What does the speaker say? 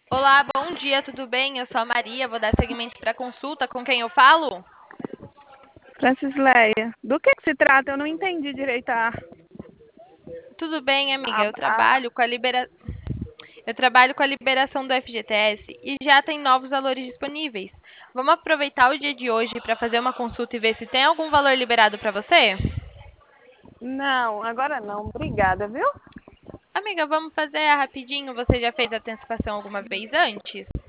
Olá, bom dia, tudo bem? Eu sou a Maria, vou dar seguimento para a consulta. Com quem eu falo? Francisleia, do que se trata? Eu não entendi direito Tudo bem, amiga. a, Eu a- trabalho com a eu trabalho com a liberação do FGTS e já tem novos valores disponíveis. Vamos aproveitar o dia de hoje para fazer uma consulta e ver se tem algum valor liberado para você? Não, agora não. Obrigada, viu? Amiga, vamos fazer rapidinho. Você já fez antecipação alguma vez antes?